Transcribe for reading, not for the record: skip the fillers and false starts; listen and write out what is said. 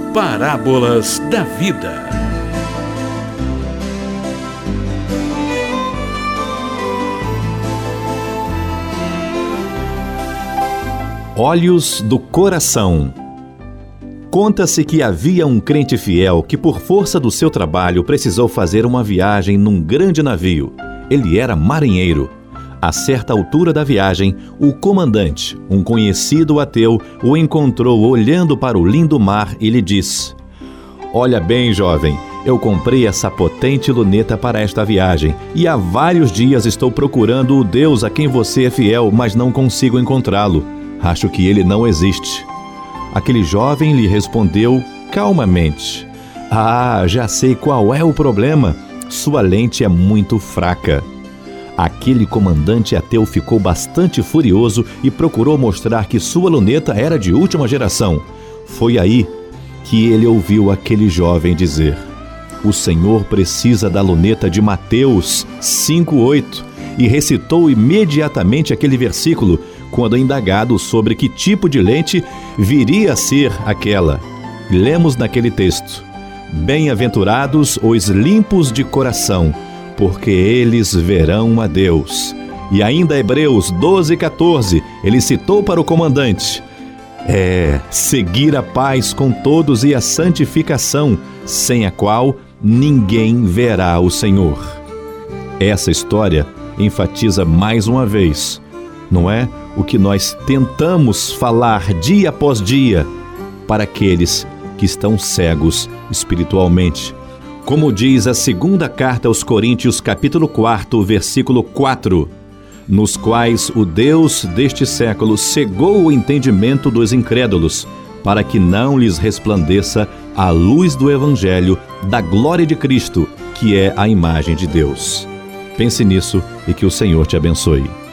Parábolas da Vida. Olhos do coração. Conta-se que havia um crente fiel que, por força do seu trabalho, precisou fazer uma viagem num grande navio. Ele era marinheiro. A certa altura da viagem, o comandante, um conhecido ateu, o encontrou olhando para o lindo mar e lhe disse: "Olha bem, jovem, eu comprei essa potente luneta para esta viagem e há vários dias estou procurando o Deus a quem você é fiel, mas não consigo encontrá-lo. Acho que ele não existe." Aquele jovem lhe respondeu calmamente: "Ah, já sei qual é o problema. Sua lente é muito fraca." Aquele comandante ateu ficou bastante furioso e procurou mostrar que sua luneta era de última geração. Foi aí que ele ouviu aquele jovem dizer: "O Senhor precisa da luneta de Mateus 5:8, e recitou imediatamente aquele versículo, quando indagado sobre que tipo de lente viria a ser aquela. Lemos naquele texto: "Bem-aventurados os limpos de coração, porque eles verão a Deus." E ainda Hebreus 12:14, ele citou para o comandante: seguir a paz com todos e a santificação, sem a qual ninguém verá o Senhor." Essa história enfatiza mais uma vez, não é, o que nós tentamos falar dia após dia para aqueles que estão cegos espiritualmente. Como diz a segunda carta aos Coríntios, capítulo 4, versículo 4, nos quais o Deus deste século cegou o entendimento dos incrédulos, para que não lhes resplandeça a luz do Evangelho da glória de Cristo, que é a imagem de Deus. Pense nisso e que o Senhor te abençoe.